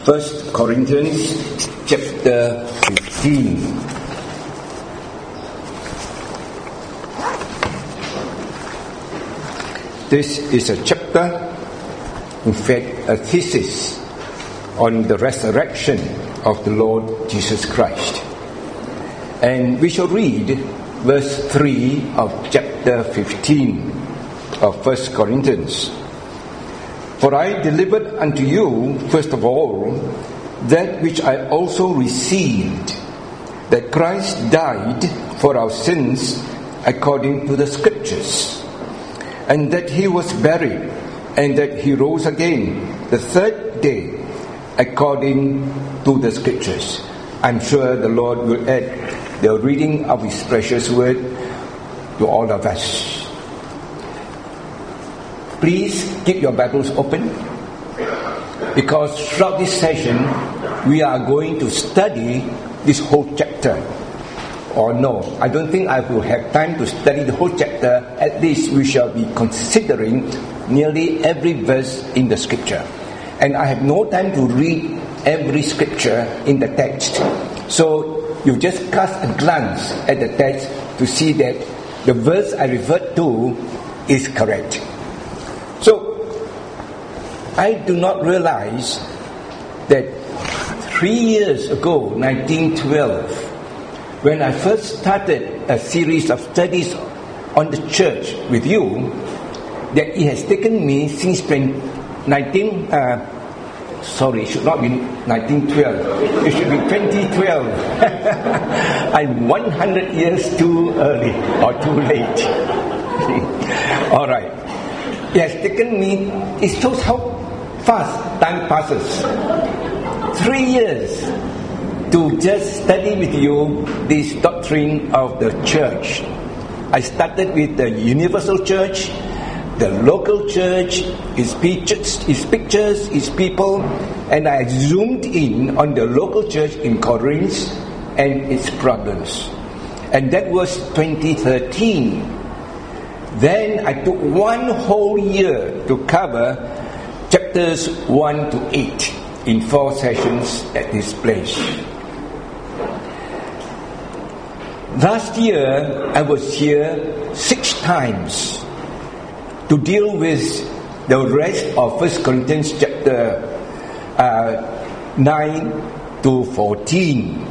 1 Corinthians chapter 15. This is a chapter, in fact, a thesis on the resurrection of the Lord Jesus Christ. And we shall read verse 3 of chapter 15 of 1 Corinthians. For I delivered unto you, first of all, that which I also received, that Christ died for our sins according to the Scriptures, and that he was buried, and that he rose again the third day according to the Scriptures. I'm sure the Lord will add the reading of his precious word to all of us. Please keep your Bibles open, because throughout this session we are going to study this whole chapter. Or no, I don't think I will have time to study the whole chapter. At least we shall be considering nearly every verse in the Scripture. And I have no time to read every Scripture in the text. So you just cast a glance at the text to see that the verse I referred to is correct. So, I do not realize that 3 years ago, 1912, when I first started a series of studies on the church with you, that it has taken me since it should not be 1912, it should be 2012. I'm 100 years too early or too late. Alright. It has taken me, it shows how fast time passes. 3 years to just study with you this doctrine of the church. I started with the universal church, the local church, its pictures, its people, and I zoomed in on the local church in Corinth and its problems. And that was 2013. Then I took 1 whole year to cover chapters 1 to 8 in 4 sessions at this place. Last year, I was here 6 times to deal with the rest of 1 Corinthians chapter 9 to 14.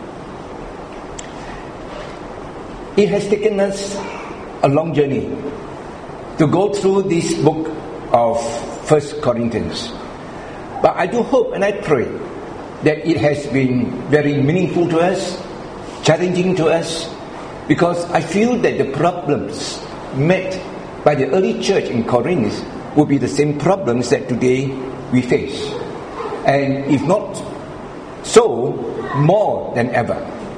It has taken us a long journey to go through this book of 1 Corinthians. But I do hope and I pray that it has been very meaningful to us, challenging to us, because I feel that the problems met by the early church in Corinth will be the same problems that today we face. And if not so, more than ever.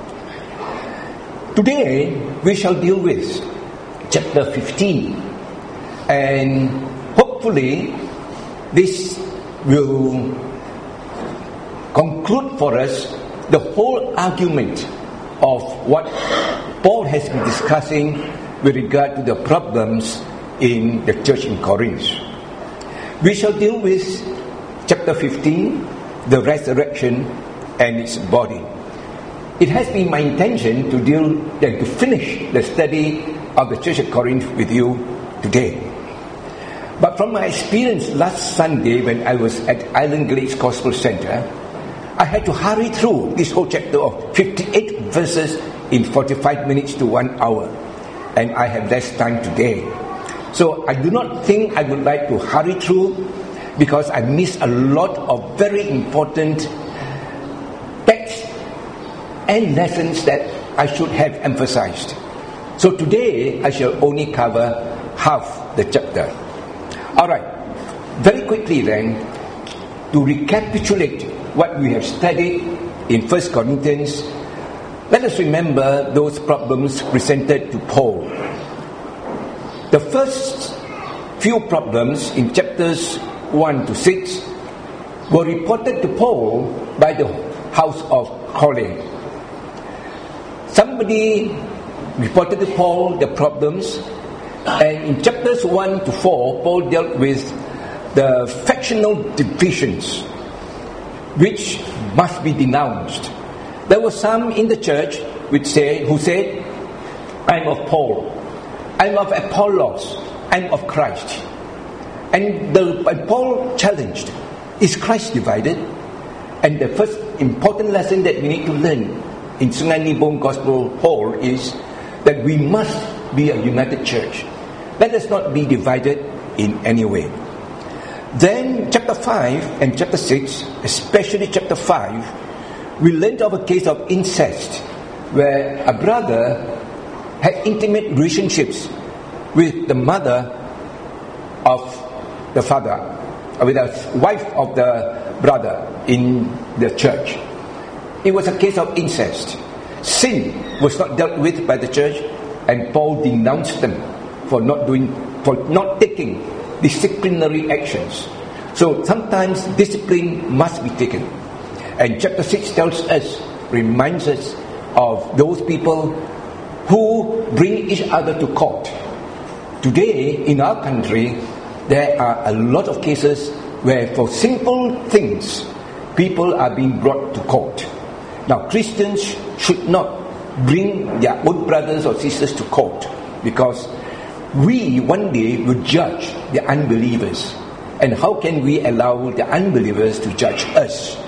Today, we shall deal with chapter 15, and hopefully this will conclude for us the whole argument of what Paul has been discussing with regard to the problems in the church in Corinth. We shall deal with chapter 15, the resurrection and its body. It has been my intention to finish the study of the church at Corinth with you today. But from my experience last Sunday when I was at Island Glades Gospel Center, I had to hurry through this whole chapter of 58 verses in 45 minutes to 1 hour. And I have less time today. So I do not think I would like to hurry through, because I missed a lot of very important texts and lessons that I should have emphasized. So today, I shall only cover half the chapter. Alright, very quickly then, to recapitulate what we have studied in 1 Corinthians, let us remember those problems presented to Paul. The first few problems in chapters 1 to 6 were reported to Paul by the house of Corinth. Somebody reported to Paul the problems, and in chapters 1 to 4, Paul dealt with the factional divisions which must be denounced. There were some in the church who said, I'm of Paul, I'm of Apollos, I'm of Christ. And Paul challenged, is Christ divided? And the first important lesson that we need to learn in Sungai Nibong Gospel Hall is that we must be a united church. Let us not be divided in any way. Then chapter 5 and chapter 6, especially chapter 5, we learned of a case of incest where a brother had intimate relationships with the mother of the father, with the wife of the brother in the church. It was a case of incest. Sin was not dealt with by the church, and Paul denounced them for not taking disciplinary actions. So sometimes discipline must be taken. And chapter 6 reminds us of those people who bring each other to court. Today, in our country, there are a lot of cases where for simple things, people are being brought to court. Now, Christians should not bring their own brothers or sisters to court, because we one day will judge the unbelievers. And how can we allow the unbelievers to judge us?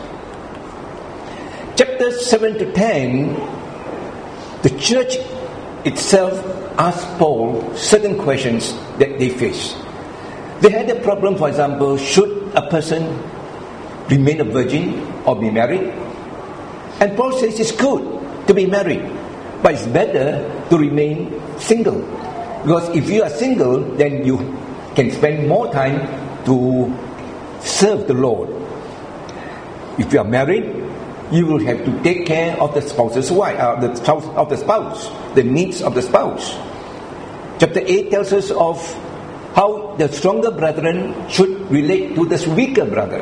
Chapters 7 to 10, the church itself asked Paul certain questions that they face. They had a problem, for example, should a person remain a virgin or be married? And Paul says it's good to be married, but it's better to remain single. Because if you are single, then you can spend more time to serve the Lord. If you are married, you will have to take care of the spouse's wife, the needs of the spouse. Chapter 8 tells us of how the stronger brethren should relate to the weaker brother,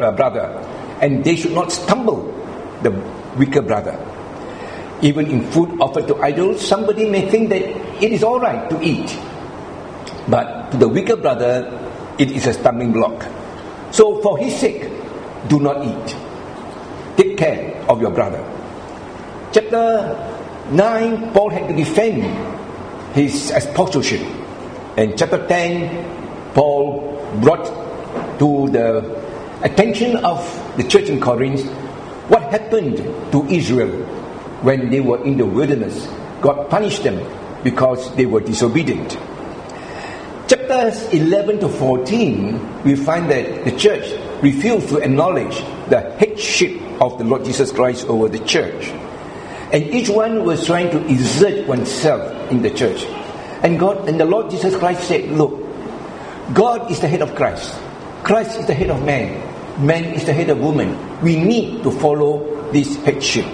and they should not stumble the weaker brother. Even in food offered to idols, somebody may think that it is all right to eat, but to the weaker brother, it is a stumbling block. So for his sake, do not eat. Take care of your brother. Chapter 9, Paul had to defend his apostleship. And chapter 10, Paul brought to the attention of the church in Corinth what happened to Israel when they were in the wilderness. God punished them because they were disobedient. Chapters 11 to 14, we find that the church refused to acknowledge the headship of the Lord Jesus Christ over the church. And each one was trying to exert oneself in the church. And the Lord Jesus Christ said, look, God is the head of Christ. Christ is the head of man. Man is the head of woman. We need to follow this headship.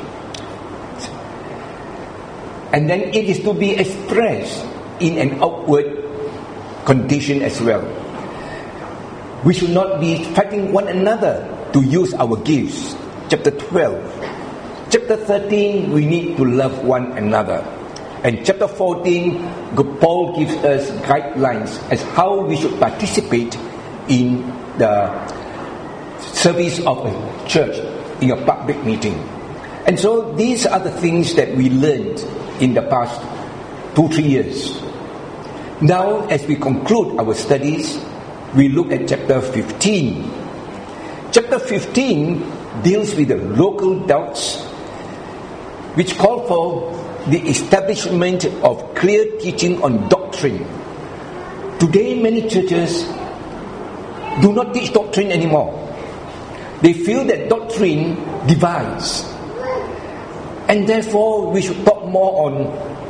And then it is to be expressed in an outward condition as well. We should not be fighting one another to use our gifts. Chapter 12. Chapter 13, we need to love one another. And chapter 14, Paul gives us guidelines as how we should participate in the service of a church in a public meeting. And so these are the things that we learned in the past 2-3 years. Now, as we conclude our studies, we look at chapter 15. Chapter 15 deals with the local doubts, which call for the establishment of clear teaching on doctrine. Today, many churches do not teach doctrine anymore. They feel that doctrine divides. And therefore, we should talk more on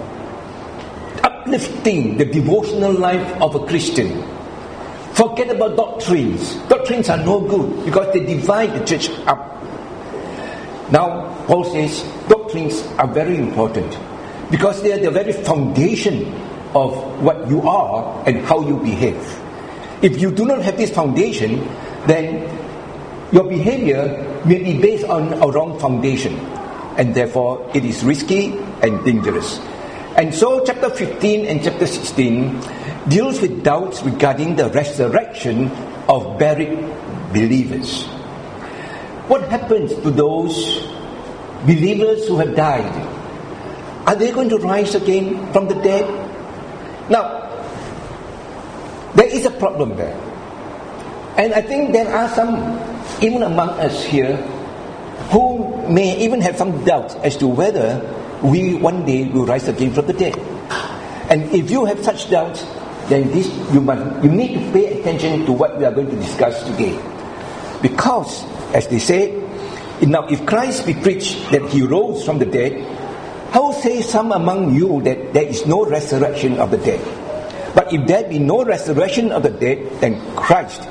uplifting the devotional life of a Christian. Forget about doctrines. Doctrines are no good because they divide the church up. Now, Paul says doctrines are very important because they are the very foundation of what you are and how you behave. If you do not have this foundation, then your behavior may be based on a wrong foundation, and therefore it is risky and dangerous. And so chapter 15 and chapter 16 deals with doubts regarding the resurrection of buried believers. what happens to those believers who have died? Are they going to rise again from the dead? Now, there is a problem there. And I think there are some, even among us here, who may even have some doubts as to whether we one day will rise again from the dead. And if you have such doubts, then you need to pay attention to what we are going to discuss today. Because, as they say, now if Christ be preached that he rose from the dead, how say some among you that there is no resurrection of the dead? But if there be no resurrection of the dead, then Christ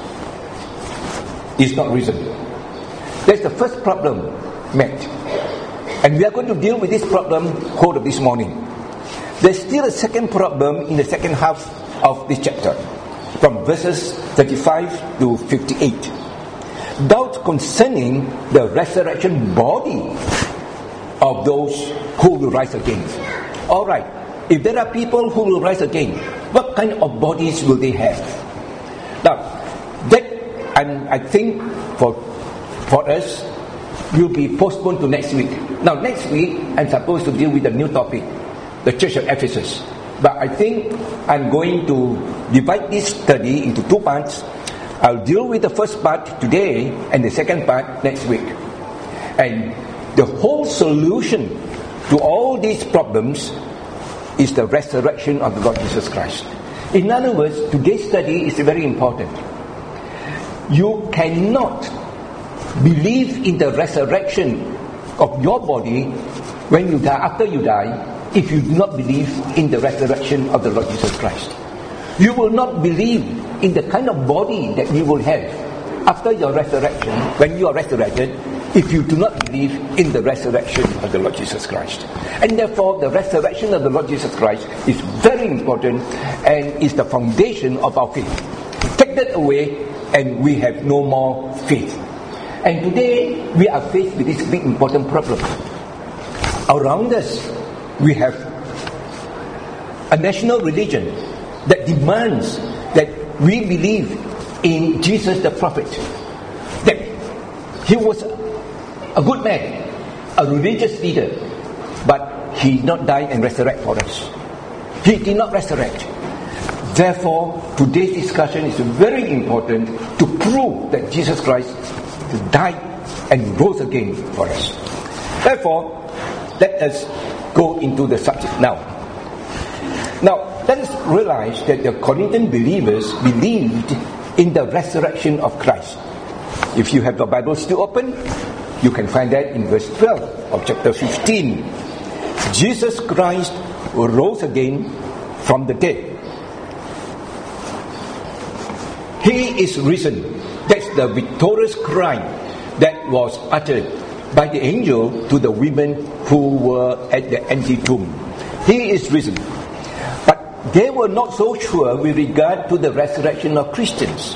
is not risen. That's the first problem met. And we are going to deal with this problem whole of this morning. There's still a second problem in the second half of this chapter, from verses 35 to 58. Doubt concerning the resurrection body of those who will rise again. Alright, if there are people who will rise again, what kind of bodies will they have? Now, that I think for us will be postponed to next week. Now, next week I'm supposed to deal with a new topic, the Church of Ephesus. But I think I'm going to divide this study into two parts. I'll deal with the first part today and the second part next week. And the whole solution to all these problems is the resurrection of the Lord Jesus Christ. In other words, today's study is very important. You cannot believe in the resurrection of your body when you die, after you die, if you do not believe in the resurrection of the Lord Jesus Christ. You will not believe in the kind of body that you will have after your resurrection, when you are resurrected, if you do not believe in the resurrection of the Lord Jesus Christ. And therefore, the resurrection of the Lord Jesus Christ is very important and is the foundation of our faith. Take that away and we have no more faith. And today, we are faced with this big important problem. Around us, we have a national religion that demands that we believe in Jesus the prophet, that he was a good man, a religious leader, but he did not die and resurrect for us. He did not resurrect. Therefore, today's discussion is very important to prove that Jesus Christ died and rose again for us. Therefore, let us go into the subject now. Now, let us realize that the Corinthian believers believed in the resurrection of Christ. If you have your Bible still open, you can find that in verse 12 of chapter 15. Jesus Christ rose again from the dead. He is risen. That's the victorious cry that was uttered by the angel to the women who were at the empty tomb. He is risen. But they were not so sure with regard to the resurrection of Christians.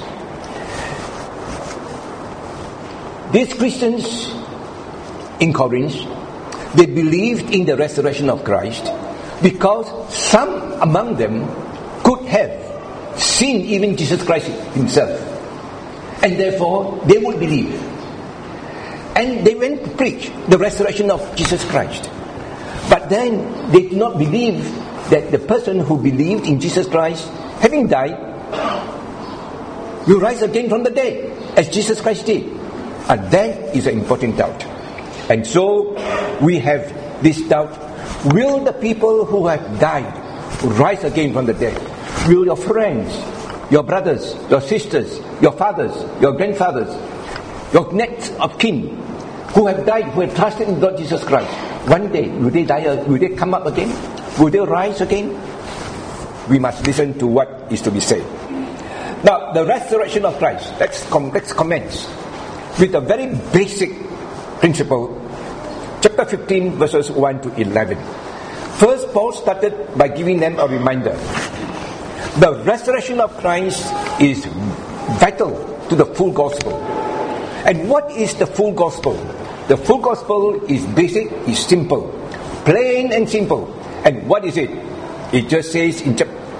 These Christians in Corinth, they believed in the resurrection of Christ because some among them could have seen even Jesus Christ himself, and therefore they would believe. And they went to preach the resurrection of Jesus Christ. But then they did not believe that the person who believed in Jesus Christ, having died, will rise again from the dead, as Jesus Christ did. And that is an important doubt. And so we have this doubt: will the people who have died rise again from the dead? Will your friends, your brothers, your sisters, your fathers, your grandfathers, your next of kin who have died, who have trusted in Lord Jesus Christ, one day will they die? Will they come up again? Will they rise again? We must listen to what is to be said. Now, the resurrection of Christ. Let's commence with a very basic principle. Chapter 15, verses 1 to 11. First, Paul started by giving them a reminder. The resurrection of Christ is vital to the full gospel. And what is the full gospel? The full gospel is basic, is simple, plain and simple. And what is it? It just says in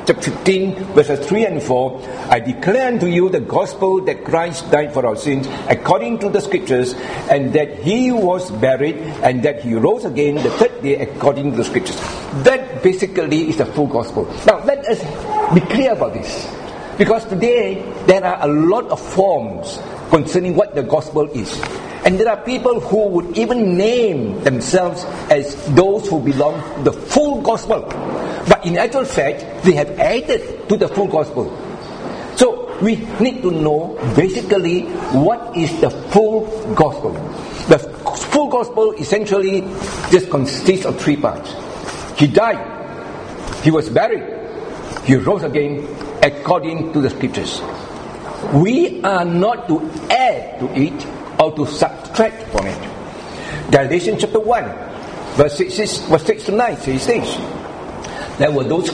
chapter 15, verses 3 and 4, I declare unto you the gospel that Christ died for our sins according to the scriptures, and that he was buried, and that he rose again the third day according to the scriptures. That basically is the full gospel. Now let us be clear about this, because today there are a lot of forms concerning what the gospel is. And there are people who would even name themselves as those who belong to the full gospel. But in actual fact, they have added to the full gospel. So we need to know basically what is the full gospel. The full gospel essentially just consists of three parts. He died, he was buried, he rose again according to the scriptures. We are not to add to it or to subtract from it. Galatians chapter 1, verse 6 to 9 says this. There were those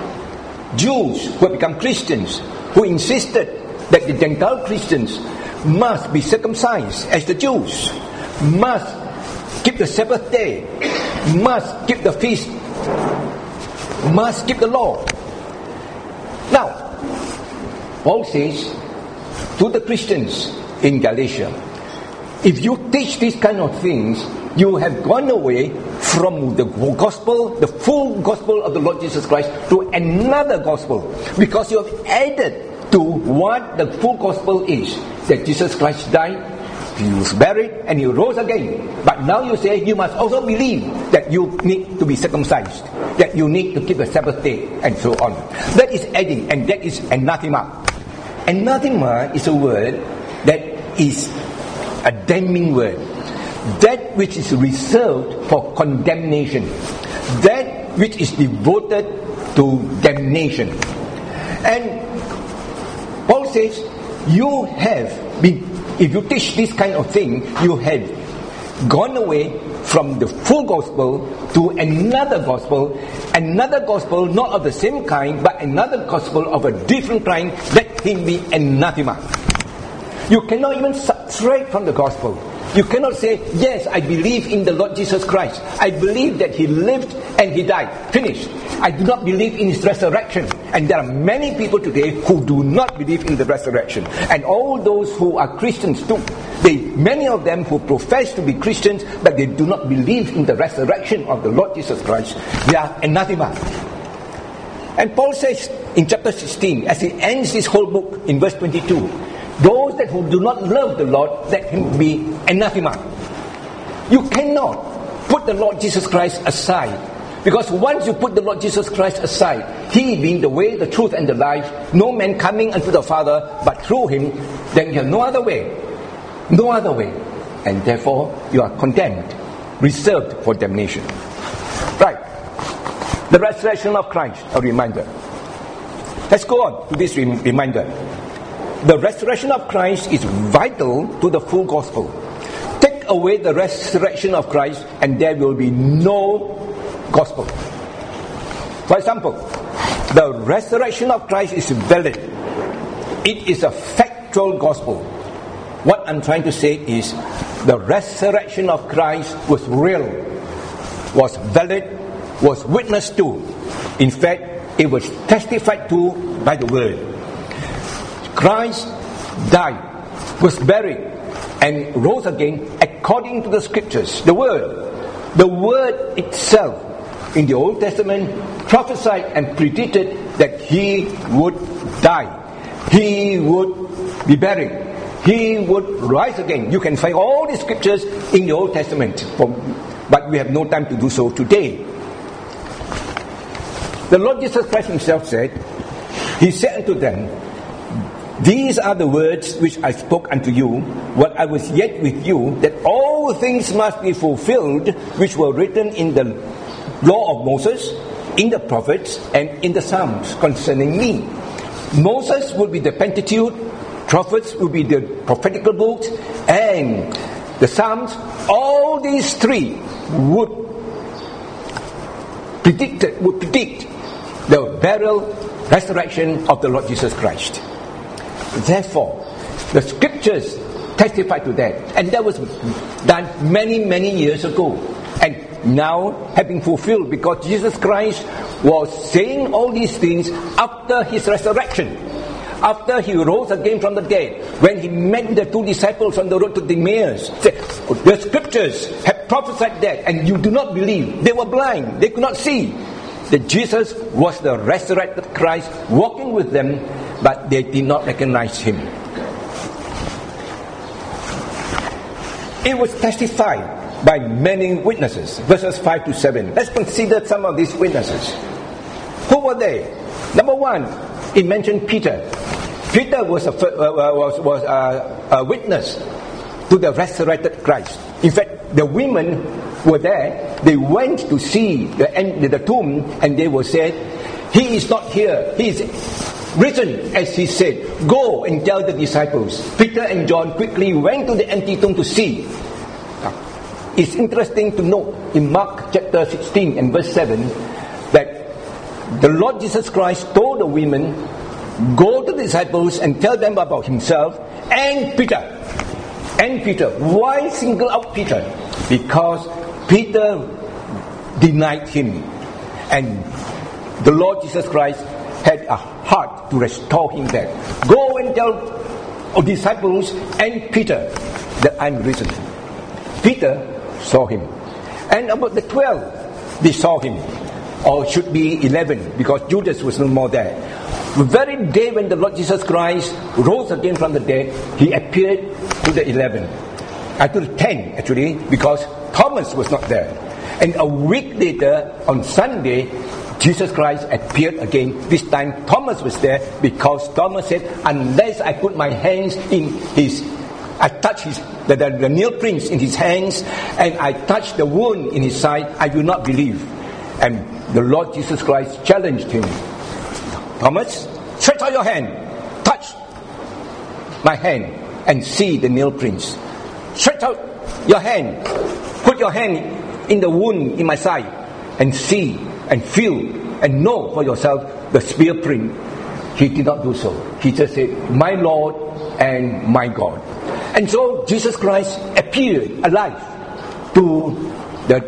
Jews who had become Christians who insisted that the Gentile Christians must be circumcised as the Jews, must keep the Sabbath day, must keep the feast, must keep the law. Now, Paul says to the Christians in Galatia, if you teach these kind of things, you have gone away from the gospel, the full gospel of the Lord Jesus Christ, to another gospel, because you have added to what the full gospel is, that Jesus Christ died, he was buried, and he rose again. But now you say you must also believe that you need to be circumcised, that you need to keep the Sabbath day, and so on. That is adding, and that is anathema. Anathema is a word that is a damning word. That which is reserved for condemnation. That which is devoted to damnation. And Paul says, you have been, if you teach this kind of thing, you have gone away from the full gospel to another gospel not of the same kind, but another gospel of a different kind. Let him be anathema. You cannot even subtract from the gospel. You cannot say, yes, I believe in the Lord Jesus Christ. I believe that he lived and he died. Finished. I do not believe in his resurrection. And there are many people today who do not believe in the resurrection. And all those who are Christians too. Many of them who profess to be Christians, but they do not believe in the resurrection of the Lord Jesus Christ. They are anathema. And Paul says in chapter 16, as he ends this whole book in verse 22, those that who do not love the Lord, let him be anathema. You cannot put the Lord Jesus Christ aside. Because once you put the Lord Jesus Christ aside, he being the way, the truth, and the life, no man coming unto the Father but through him, then you have no other way. No other way. And therefore, you are condemned, reserved for damnation. Right. The resurrection of Christ, a reminder. Let's go on to this reminder. The resurrection of Christ is vital to the full gospel. Take away the resurrection of Christ and there will be no gospel. For example, the resurrection of Christ is valid. It is a factual gospel. What I'm trying to say is the resurrection of Christ was real, was valid, was witnessed to. In fact, it was testified to by the word. Christ died, was buried, and rose again according to the scriptures. The word itself in the Old Testament prophesied and predicted that he would die, he would be buried, he would rise again. You can find all the scriptures in the Old Testament, but we have no time to do so today. The Lord Jesus Christ himself said, he said unto them, these are the words which I spoke unto you, while I was yet with you, that all things must be fulfilled, which were written in the law of Moses, in the prophets, and in the Psalms concerning me. Moses will be the Pentateuch, prophets will be the prophetical books, and the Psalms. All these three would predict the burial, resurrection of the Lord Jesus Christ. Therefore, the scriptures testify to that. And that was done many, many years ago. And now have been fulfilled, because Jesus Christ was saying all these things after his resurrection, after he rose again from the dead, when he met the two disciples on the road to Emmaus. The scriptures have prophesied that, and you do not believe. They were blind, they could not see that Jesus was the resurrected Christ walking with them, but they did not recognize him. It was testified by many witnesses. Verses 5 to 7. Let's consider some of these witnesses. Who were they? Number one, it mentioned Peter. Peter was a witness to the resurrected Christ. In fact, the women were there. They went to see the tomb, and they were said, "He is not here. He is risen," as he said. "Go and tell the disciples." Peter and John quickly went to the empty tomb to see. It's interesting to note in Mark chapter 16 and verse 7 that the Lord Jesus Christ told the women, "Go to the disciples and tell them about himself and Peter." And Peter. Why single out Peter? Because Peter denied him, and the Lord Jesus Christ had a heart to restore him back. "Go and tell disciples and Peter that I'm risen." Peter saw him. And about the 12, they saw him. Or should be 11, because Judas was no more there. The very day when the Lord Jesus Christ rose again from the dead, he appeared to the 11. To the 10 actually, because Thomas was not there. And a week later, on Sunday, Jesus Christ appeared again. This time Thomas was there, because Thomas said, "Unless I put my hands in I touch the nail prints in his hands, and I touch the wound in his side, I will not believe." And the Lord Jesus Christ challenged him. "Thomas, stretch out your hand, touch my hand, and see the nail prints. Stretch out your hand, put your hand in the wound in my side, and see and feel and know for yourself the spear print." He did not do so. He just said, "My Lord and my God." And so Jesus Christ appeared alive to the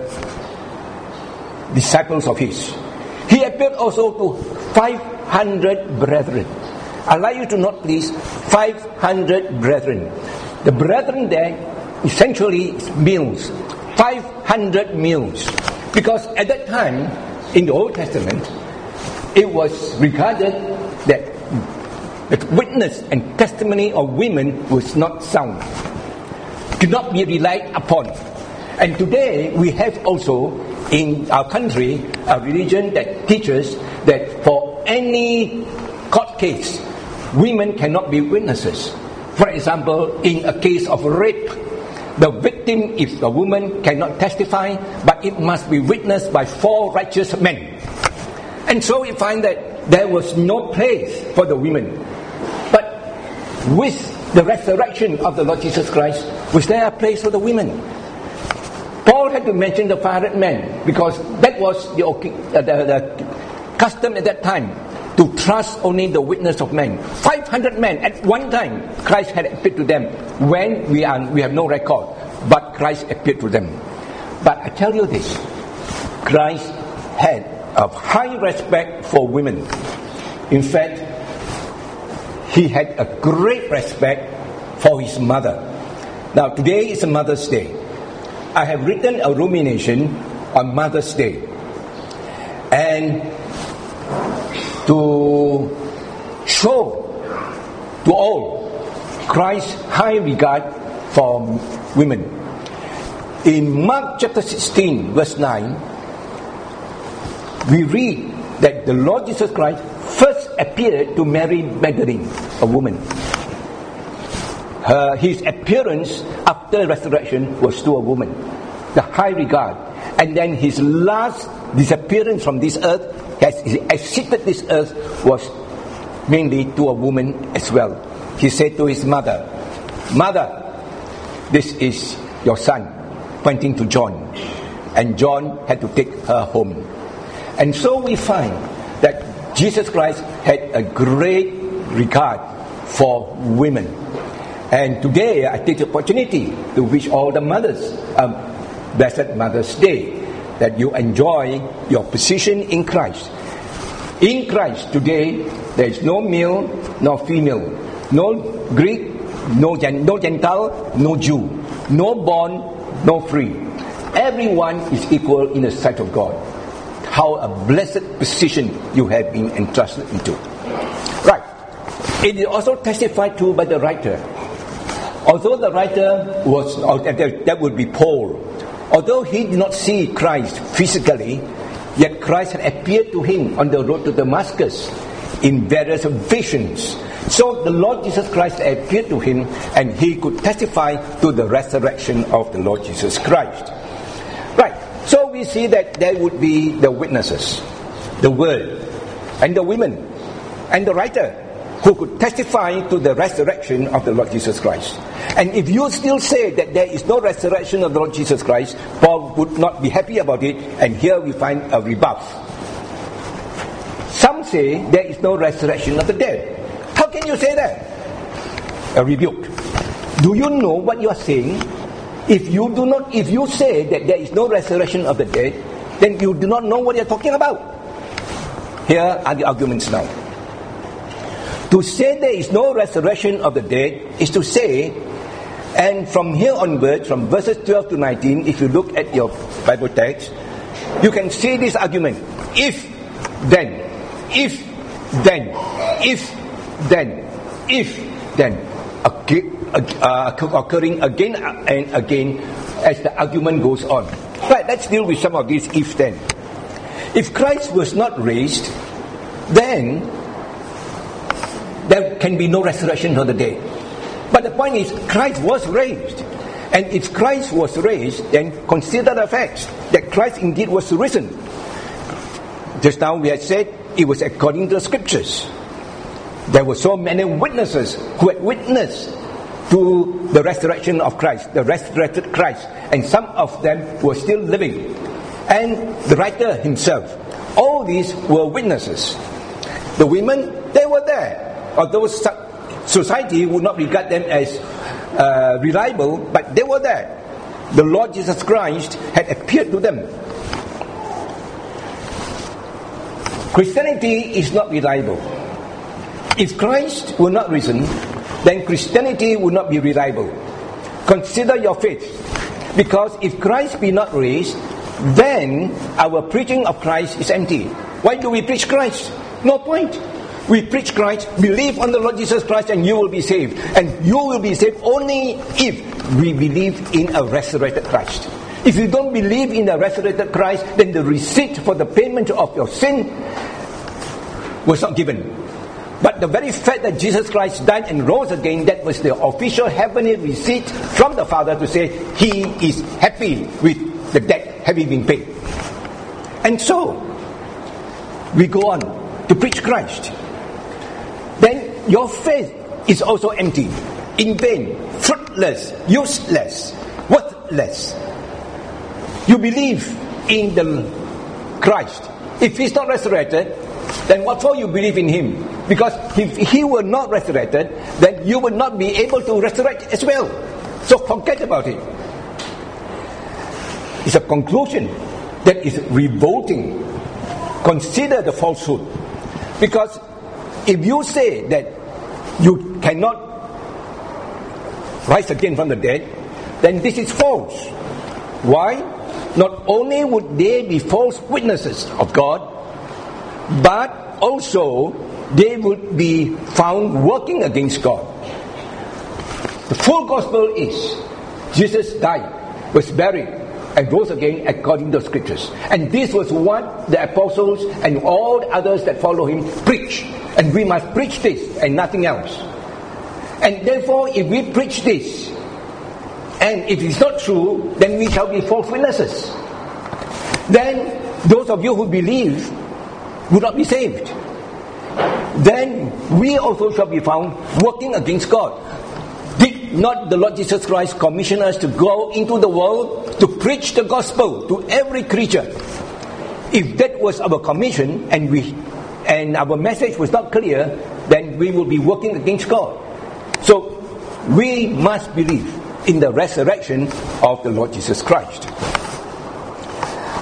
disciples of his. He appeared also to 500 brethren. I'd like you to note, please, 500 brethren. The brethren there essentially is meals. 500 meals. Because at that time, in the Old Testament, it was regarded that the witness and testimony of women was not sound, could not be relied upon. And today we have also in our country a religion that teaches that for any court case, women cannot be witnesses. For example, in a case of rape, the victim, if a woman, cannot testify, but it must be witnessed by 4 righteous men. And so we find that there was no place for the women. But with the resurrection of the Lord Jesus Christ, was there a place for the women? Paul had to mention the 500 men, because that was the custom at that time, to trust only the witness of men. 500 men at one time, Christ had appeared to them when we have no record, but Christ appeared to them. But I tell you this, Christ had a high respect for women. In fact, he had a great respect for his mother. Now, today is a Mother's Day. I have written a rumination on Mother's Day, and to show to all Christ's high regard for women. In Mark chapter 16, verse 9, we read that the Lord Jesus Christ first appeared to Mary Magdalene, a woman. His appearance after resurrection was to a woman, the high regard. And then his last disappearance from this earth, as he exited this earth, was mainly to a woman as well. He said to his mother, "Mother, this is your son," pointing to John. And John had to take her home. And so we find that Jesus Christ had a great regard for women. And today I take the opportunity to wish all the mothers a blessed Mother's Day. that you enjoy your position in Christ. In Christ today, there is no male nor female, no Greek, no Gentile, no Jew, no bond, no free. Everyone is equal in the sight of God. How a blessed position you have been entrusted into. Right. It is also testified to by the writer. Although the writer was, that would be Paul, although he did not see Christ physically, yet Christ had appeared to him on the road to Damascus in various visions. So the Lord Jesus Christ appeared to him, and he could testify to the resurrection of the Lord Jesus Christ. Right. So we see that there would be the witnesses, the world, and the women, and the writer, who could testify to the resurrection of the Lord Jesus Christ. And if you still say that there is no resurrection of the Lord Jesus Christ, Paul would not be happy about it, and here we find a rebuff. Some say there is no resurrection of the dead. How can you say that? A rebuke. Do you know what you are saying? If you say that there is no resurrection of the dead, then you do not know what you are talking about. Here are the arguments now. To say there is no resurrection of the dead is to say, and from here onwards, from verses 12 to 19, if you look at your Bible text, you can see this argument. If, then, occurring again and again as the argument goes on. Right, let's deal with some of these if then. If Christ was not raised, then there can be no resurrection of the dead. But the point is, Christ was raised. And if Christ was raised, then consider the fact that Christ indeed was risen. Just now we had said it was according to the scriptures. There were so many witnesses who had witnessed to the resurrection of Christ, the resurrected Christ, and some of them were still living. And the writer himself, all these were witnesses. The women, they were there. Although society would not regard them as reliable, but they were there. The Lord Jesus Christ had appeared to them. Christianity is not reliable. If Christ were not risen, then Christianity would not be reliable. Consider your faith. Because if Christ be not raised, then our preaching of Christ is empty. Why do we preach Christ? No point. We preach Christ, believe on the Lord Jesus Christ, and you will be saved. And you will be saved only if we believe in a resurrected Christ. If you don't believe in the resurrected Christ, then the receipt for the payment of your sin was not given. But the very fact that Jesus Christ died and rose again, that was the official heavenly receipt from the Father to say He is happy with the debt having been paid. And so, we go on to preach Christ. Then your faith is also empty, in vain, fruitless, useless, worthless. You believe in the Christ. If He's not resurrected, then what for you believe in Him? Because if He were not resurrected, then you would not be able to resurrect as well. So forget about it. It's a conclusion that is revolting. Consider the falsehood. Because if you say that you cannot rise again from the dead, then this is false. Why? Not only would they be false witnesses of God, but also they would be found working against God. The full gospel is Jesus died, was buried, and rose again according to the scriptures. And this was what the apostles and all the others that follow Him preach. And we must preach this and nothing else. And therefore, if we preach this, and if it's not true, then we shall be false witnesses. Then those of you who believe will not be saved. Then we also shall be found working against God. Did not the Lord Jesus Christ commission us to go into the world to preach the gospel to every creature? If that was our commission and our message was not clear, then we will be working against God. So we must believe in the resurrection of the Lord Jesus Christ.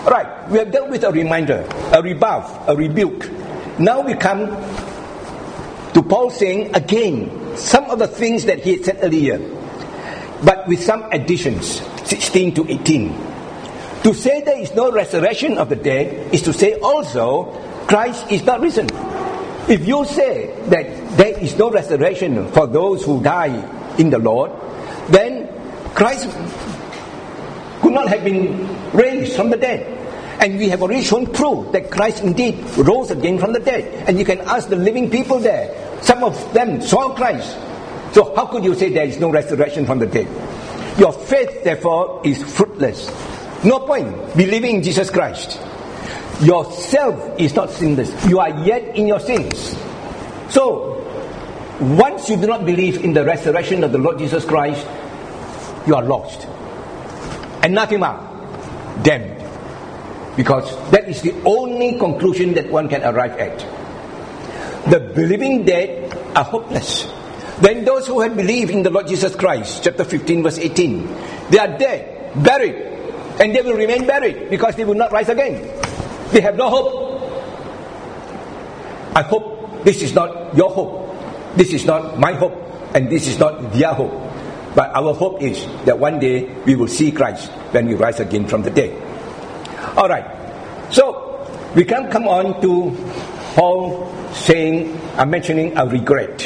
Right, we have dealt with a reminder, a rebuff, a rebuke. Now we come to Paul saying again some of the things that he had said earlier, but with some additions, 16 to 18. To say there is no resurrection of the dead is to say also Christ is not risen. If you say that there is no resurrection for those who die in the Lord, then Christ could not have been raised from the dead. And we have already shown proof that Christ indeed rose again from the dead. And you can ask the living people there. Some of them saw Christ. So how could you say there is no resurrection from the dead? Your faith, therefore, is fruitless. No point believing in Jesus Christ. Yourself is not sinless. You are yet in your sins. So, once you do not believe in the resurrection of the Lord Jesus Christ, you are lost. Anathema, damned. Because that is the only conclusion that one can arrive at. The believing dead are hopeless. Then those who had believed in the Lord Jesus Christ, chapter 15 verse 18, they are dead, buried, and they will remain buried because they will not rise again. They have no hope. I hope this is not your hope. This is not my hope, and this is not their hope. But our hope is that one day we will see Christ when we rise again from the dead. Alright, so we can come on to Paul saying, mentioning a regret.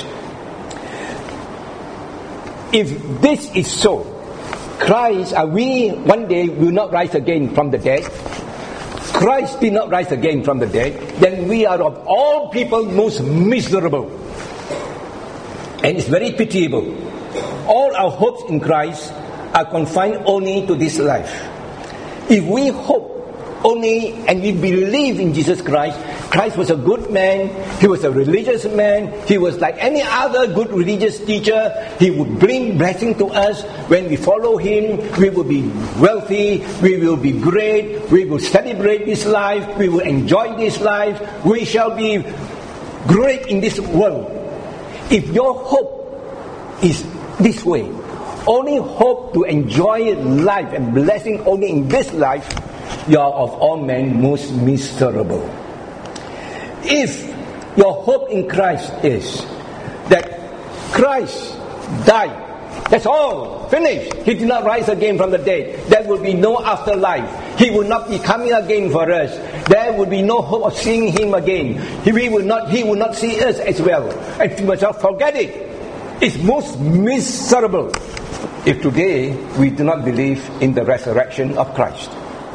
If this is so, Christ, we one day will not rise again from the dead, Christ did not rise again from the dead, then we are of all people most miserable. And it's very pitiable. All our hopes in Christ are confined only to this life. If we hope only and we believe in Jesus Christ, Christ was a good man, he was a religious man, he was like any other good religious teacher, he would bring blessing to us. When we follow him, we will be wealthy, we will be great, we will celebrate this life, we will enjoy this life, we shall be great in this world. If your hope is this way, only hope to enjoy life and blessing only in this life, you are of all men most miserable. If your hope in Christ is that Christ died, that's all, finished, he did not rise again from the dead, there will be no afterlife, he will not be coming again for us, there will be no hope of seeing him again, he will not see us as well, and you must not forget it. It's most miserable if today we do not believe in the resurrection of Christ.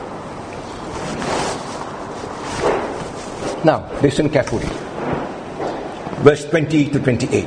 Now, listen carefully. Verse 20 to 28.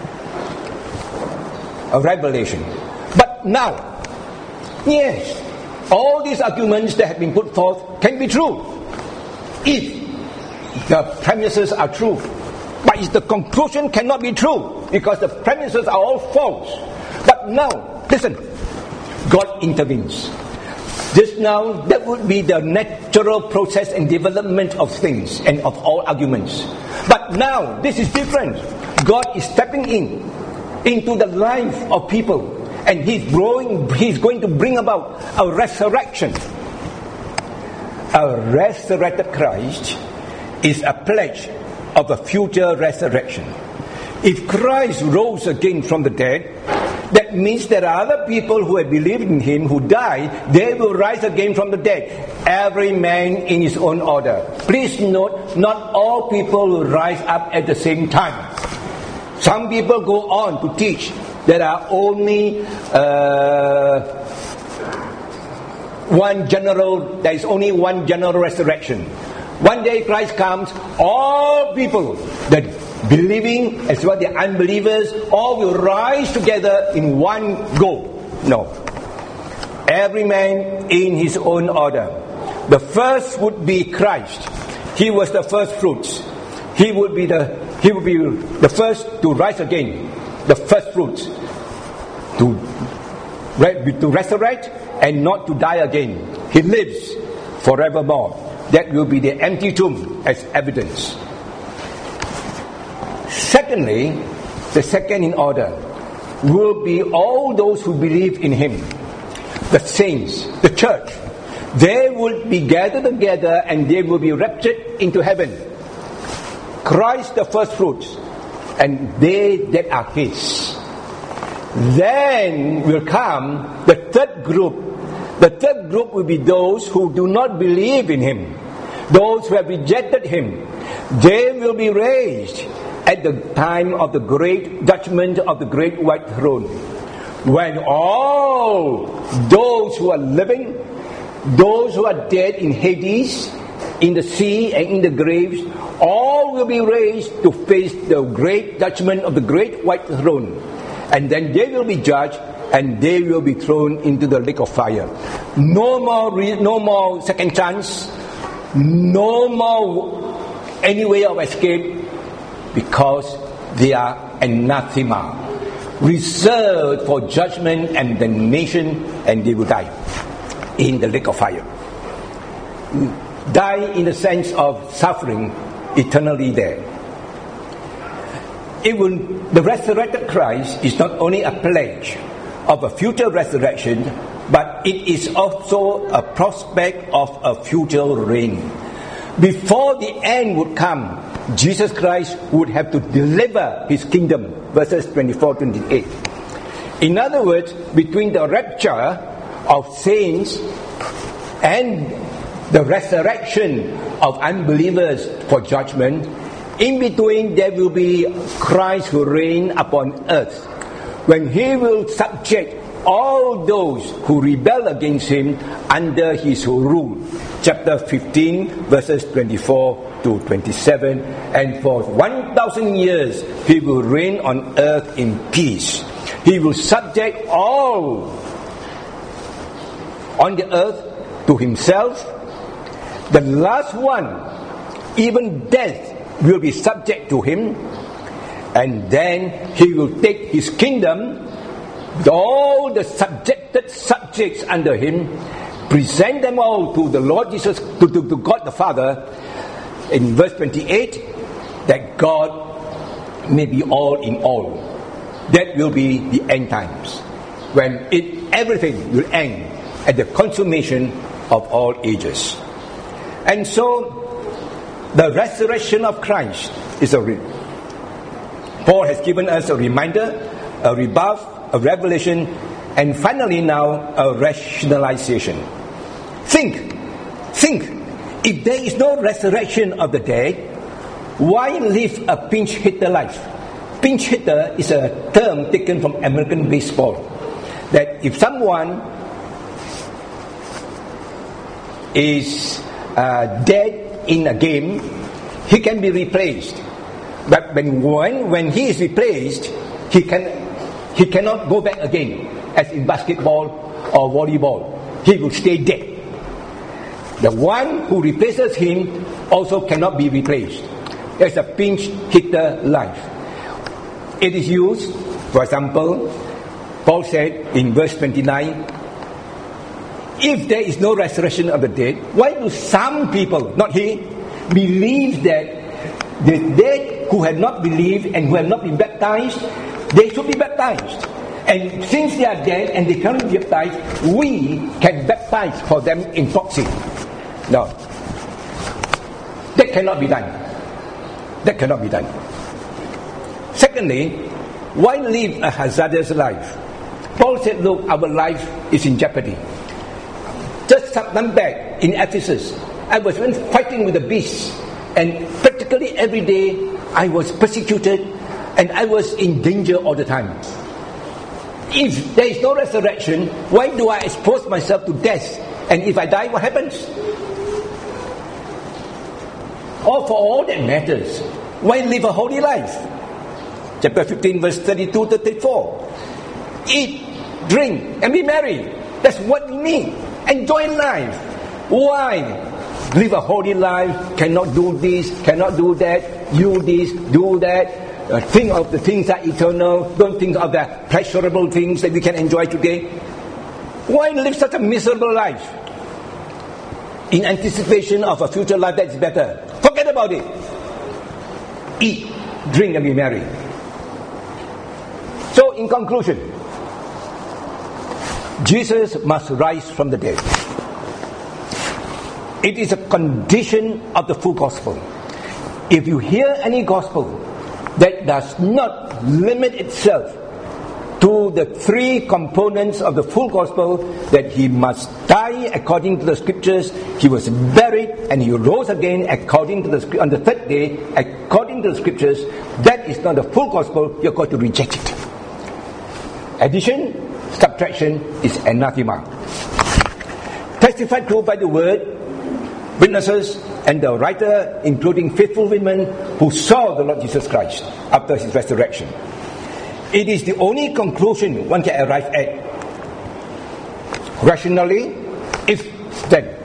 A revelation. But now, yes, all these arguments that have been put forth can be true if the premises are true. But the conclusion cannot be true because the premises are all false. But now, listen, God intervenes. Just now, that would be the natural process and development of things and of all arguments. But now, this is different. God is stepping into the life of people, and He's going to bring about a resurrection. A resurrected Christ is a pledge of a future resurrection. If Christ rose again from the dead, that means there are other people who have believed in Him who died, they will rise again from the dead. Every man in his own order. Please note, not all people will rise up at the same time. Some people go on to teach there are only there is only one general resurrection. One day Christ comes, all people, the believing as well the unbelievers, all will rise together in one go. No. Every man in his own order. The first would be Christ. He was the first fruits. He would be the first to rise again. The first fruits. To resurrect and not to die again. He lives forevermore. That will be the empty tomb as evidence. Secondly, the second in order will be all those who believe in Him. The saints, the church. They will be gathered together and they will be raptured into heaven. Christ the first fruits, and they that are his. Then will come the third group. The third group will be those who do not believe in him, those who have rejected him. They will be raised at the time of the great judgment of the great white throne, when all those who are living, those who are dead in Hades, in the sea and in the graves, all will be raised to face the great judgment of the great white throne. And then they will be judged, and they will be thrown into the lake of fire. No more second chance, no more any way of escape, because they are anathema, reserved for judgment and damnation, and they will die in the lake of fire. Die in the sense of suffering eternally there. The resurrected Christ is not only a pledge of a future resurrection, but it is also a prospect of a future reign. Before the end would come, Jesus Christ would have to deliver his kingdom, verses 24-28. In other words, between the rapture of saints and the resurrection of unbelievers for judgment, in between there will be Christ who reign upon earth, when he will subject all those who rebel against him under his rule. Chapter 15, verses 24-27. And for 1,000 years he will reign on earth in peace. He will subject all on the earth to himself. The last one, even death, will be subject to him, and then he will take his kingdom with all the subjects under him, present them all to the Lord Jesus, to God the Father, in verse 28, that God may be all in all. That will be the end times, when everything will end at the consummation of all ages. And so the resurrection of Christ is Paul has given us a reminder, a rebuff, a revelation, and finally now a rationalization. Think, if there is no resurrection of the dead, why live a pinch hitter life? Pinch hitter is a term taken from American baseball, that if someone is dead in a game, he can be replaced. But when he is replaced, he cannot go back again, as in basketball or volleyball. He will stay dead. The one who replaces him also cannot be replaced. There's a pinch hitter life. It is used, for example, Paul said in verse 29, if there is no resurrection of the dead, why do some people, not he, believe that the dead who have not believed and who have not been baptized, they should be baptized? And since they are dead and they cannot be baptized, we can baptize for them in proxy. No. That cannot be done. That cannot be done. Secondly, why live a hazardous life? Paul said, look, our life is in jeopardy. Just some time back in Ephesus, I was fighting with the beasts, and practically every day I was persecuted and I was in danger all the time. If there is no resurrection, why do I expose myself to death? And if I die, what happens? Or for all that matters, why live a holy life? Chapter 15, verse 32-34. Eat, drink, and be merry. That's what we need. Enjoy life. Why? Live a holy life, cannot do this, cannot do that, do this, do that. Think of the things that are eternal. Don't think of the pleasurable things that we can enjoy today. Why live such a miserable life in anticipation of a future life that is better? Forget about it. Eat, drink, and be merry. So, in conclusion, Jesus must rise from the dead. It is a condition of the full gospel. If you hear any gospel that does not limit itself to the three components of the full gospel, that he must die according to the scriptures, he was buried, and he rose again according to on the third day according to the scriptures, that is not the full gospel. You're going to reject it. Addition, subtraction is anathema. Testified to by the word, witnesses, and the writer, including faithful women who saw the Lord Jesus Christ after his resurrection. It is the only conclusion one can arrive at. Rationally, if then,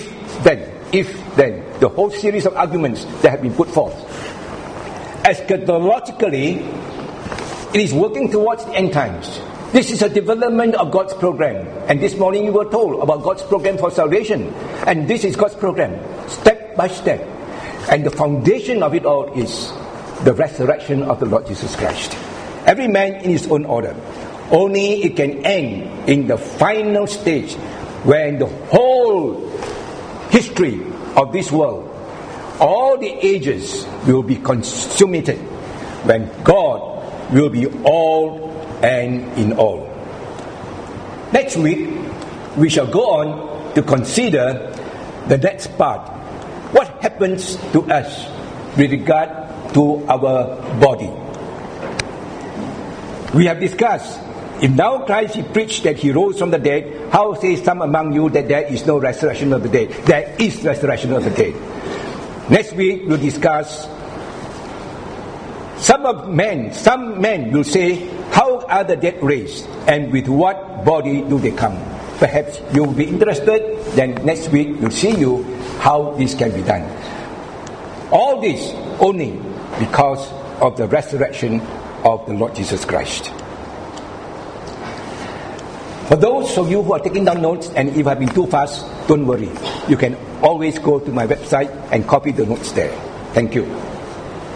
the whole series of arguments that have been put forth. Eschatologically, it is working towards the end times. This is a development of God's program. And this morning you were told about God's program for salvation. And this is God's program, step by step. And the foundation of it all is the resurrection of the Lord Jesus Christ. Every man in his own order. Only it can end in the final stage when the whole history of this world, all the ages will be consummated, when God will be all and in all. Next week, we shall go on to consider the next part. What happens to us with regard to our body? We have discussed, if now Christ he preached that he rose from the dead, how say some among you that there is no resurrection of the dead? There is resurrection of the dead. Next week we'll discuss, some men will say, how are the dead raised, and with what body do they come? Perhaps you will be interested. Then next week we'll see you how this can be done. All this only because of the resurrection of the Lord Jesus Christ. For those of you who are taking down notes, and if I've been too fast, don't worry. You can always go to my website and copy the notes there. Thank you.